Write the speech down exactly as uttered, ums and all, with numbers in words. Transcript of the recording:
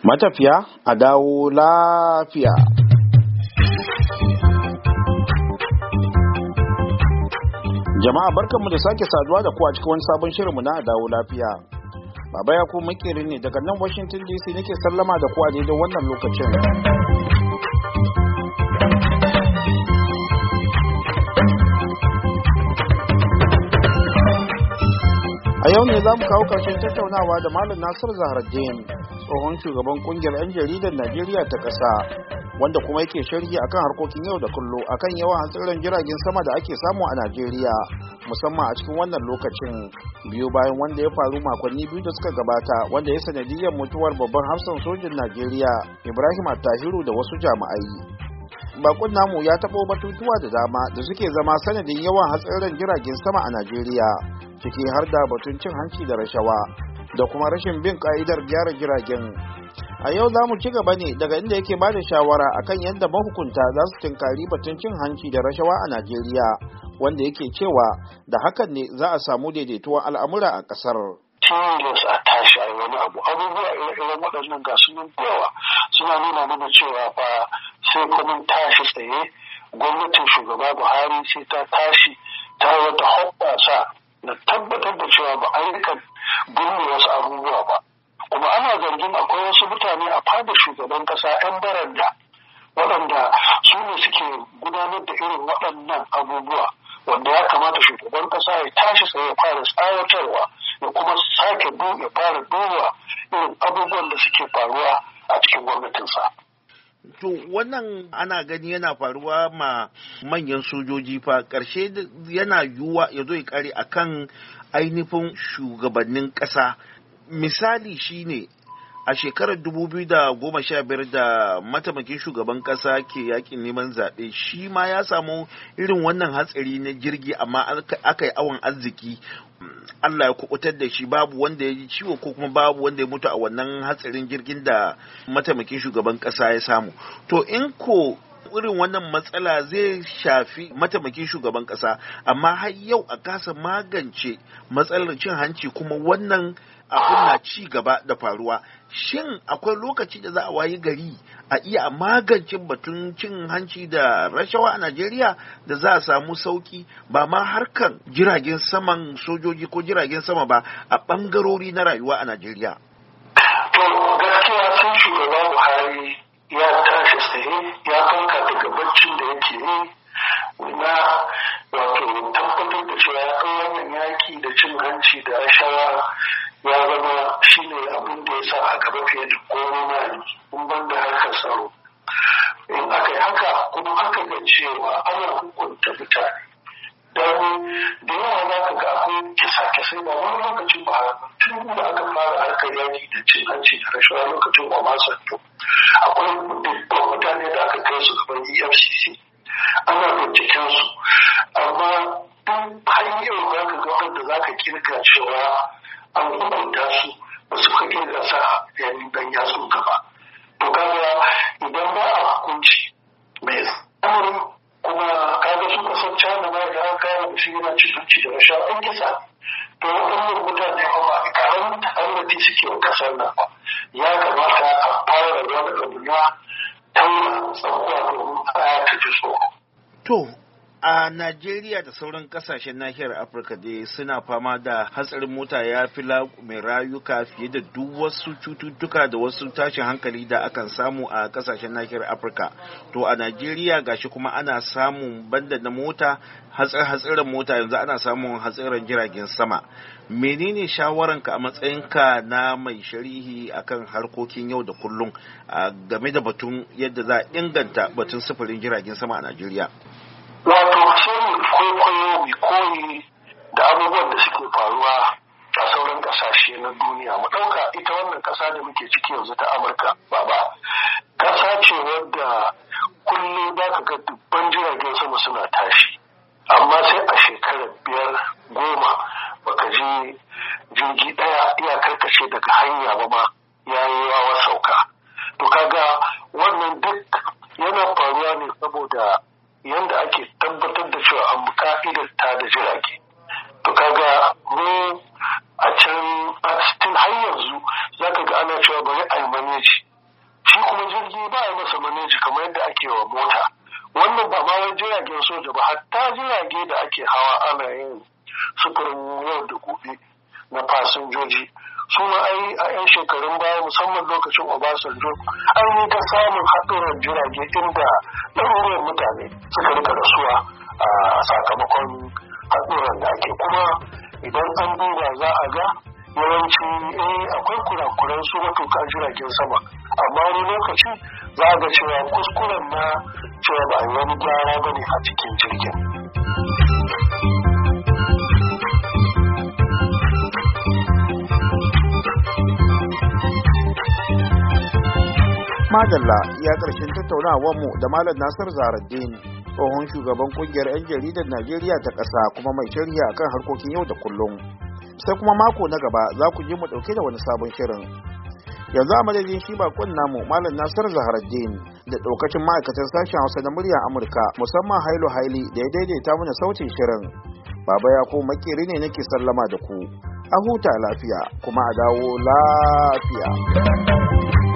Matafiya a dawo lafiya. Jama'a barkanmu da sake saduwa da ku a cikin wani sabon shirinmu na a dawo lafiya. Baba ya ku makeri ne daga nan Washington D C nake sallama da ku a daidai wannan lokacin. A yau ne za mu kawo ƙarshen tattaunawa da Malam Nasir Zahraddeen, tsohon shugaban kungiyar 'yan jaridar Najeriya ta ƙasa, wanda kuma yake sharhi akan harkokin yau da kullum akan yawan hatsarin jiragen sama da ake samu a Najeriya, musamman a cikin wannan lokacin, biyu bayan wanda ya faru makonni biyu da suka gabata, wanda ya sanadiyar mutuwar babban hafsan sojin Najeriya Ibrahim Attahiru da wasu jami'ai. Bakun namu ya taɓo batutuwa da dama da suke zama sanadin yawan hatsarin jiragen sama a Najeriya, ciki har da batun cin hanci da rashawa da kuma rashin bin ka'idar gyara jiragen. A yau za mu ci gaba ne daga inda yake ba da shawara akan yadda mahukunta za su tinkari batun cin hanci da rashawa a Najeriya, wanda yake cewa da hakan ne za a samu daidaituwar al'amura a ƙasar. tilas a tashi a wani abu abubuwa irin waɗannan ga su yawa suna nuna mana cewa fa sai kuma tashi tsaye gwamnatin shugaba Buhari sai ta tashi ta wata hoɓɓasa na tabbatar da cewa ba a rika binne wasu abubuwa ba. Kuma ana zargin akwai wasu mutane a fadar shugaban ƙasa 'yan baranda waɗanda su ne suke gudanar da irin waɗannan abubuwa, wanda ya kamata shugaban ƙasa ya tashi tsaye ya fara tsawatarwa ya kuma sake ya fara duba irin abubuwan da suke faruwa a cikin gwamnatinsa. To wannan ana gani yana faruwa ma manyan sojoji fa ƙarshe yana yiwuwa ya zo ya kare akan ainihin shugabannin ƙasa. Misali shine a shekarar dubu biyu da goma sha biyar da mataimakin shugaban ƙasa ke yakin neman zaɓe, shi ma ya samu irin wannan hatsari na jirgi, amma aka yi awon arziki Allah ya kubutar da shi, babu wanda ya ji ciwo ko kuma babu wanda ya mutu a wannan hatsarin jirgin da mataimakin shugaban ƙasa ya samu. To in ko irin wannan matsala zai shafi mataimakin shugaban ƙasa, amma har yau a kasa magance matsalar cin hanci kuma wannan abin na ci gaba da faruwa, shin akwai lokaci da za a wayi gari a iya magance batun cin hanci da rashawa a Najeriya da za a samu sauki ba ma harkan jiragen saman sojoji ko jiragen sama ba a bangarori na rayuwa a Najeriya? To gaskiya sun shugaba Buhari ya tashi tsaye ya farka daga baccin da yake yi na wato tabbatar da cewa ya kai wannan yaki da cin hanci da rashawa ya zama shi ne abin da ya sa a gaba fiye da komai na yanzu in ban da harkar tsaro. In aka yi haka kuma aka ga cewa ana hukunta mutane don da yawa za ka ga akwai kisa-kisai ba wani lokacin ba tun da aka fara harkar yaki da cin hanci da rashawa lokacin ba ma santo akwai mutane da aka kai su gaban E F C C ana binciken su, amma duk hanyar za ka ga wanda za ka kirga cewa an hukunta su ba su ka kirga sa yayin dan yatsun ka ba. To kaga idan ba a hukunci mai tsanani kuma kaga su kasar China ma da an kawo shi yana cin hanci da rashawa an kisa, to waɗannan mutane ba ba a karamin ta'annati suke wa kasar nan ba. Ya kamata a fara wani abu na tauna tsakuwa domin a ta ji tsoro. To, a Najeriya da sauran kasashen nahiyar Afirka dai suna fama da hatsarin mota ya fi mai rayuka fiye da duk wasu cututtuka da wasu tashin hankali da akan samu a kasashen nahiyar Afirka. To a Najeriya gashi kuma ana samun banda na mota, hatsarin mota yanzu ana samun hatsarin jiragen sama. Menene shawaranka a matsayinka na mai sharihi akan harkokin yau da kullum game da batun yadda za a inganta batun sufurin jiragen sama a Najeriya? Wato sai mu kwaikwayo mu koyi da abubuwan da suke faruwa a sauran kasashe na duniya. Mu ɗauka ita wannan ƙasa da muke ciki yanzu ta Amurka, baba ƙasa ce wadda kullum za ka ga dubban jiragen sama suna tashi, amma sai a shekarar biyar goma baka ji jirgi ɗaya ya karkace daga hanya ba ma ya yi yawa sauka. To kaga wannan duk yana faruwa ne saboda yanda ake tabbatar da cewa an ka'idar ta da jirage. To kaga mu a can a cikin har yanzu za ka ga ana cewa bari a yi maneji jirgi ba a masa maneji kamar yadda ake wa mota. Wannan ba ma wai jiragen soja ba, hatta jirage da ake hawa ana yin sufurin yau da gobe na fasinjoji. Su ma ai a 'yan shekarun baya musamman lokacin Obasanjo an yi ta samun haɗuran jirage inda ɗaruruwan mutane suka rika rasuwa a sakamakon haɗuran da ake. Kuma idan an duba za a ga yawanci eh akwai kurakuran su matuƙa jiragen sama, amma wani lokaci za a ga cewa kuskuren na cewa ba wani gyara ba ne a cikin jirgin. Madalla ya ƙarshen tattaunawar mu da Malam Nasir Zahraddeen, tsohon shugaban kungiyar 'yan jaridar Najeriya ta ƙasa kuma mai sharhi akan harkokin yau da kullum. Sai kuma mako na gaba za ku ji mu ɗauke da wani sabon shirin. Yanzu a madadin shi bakon namu Malam Nasir Zahraddeen da ɗaukacin ma'aikatan sashen Hausa na muryar Amurka musamman Hailu Haili da ya daidaita mana sautin shirin. Baba ya ko makeri ne nake sallama da ku. A huta lafiya kuma a dawo lafiya.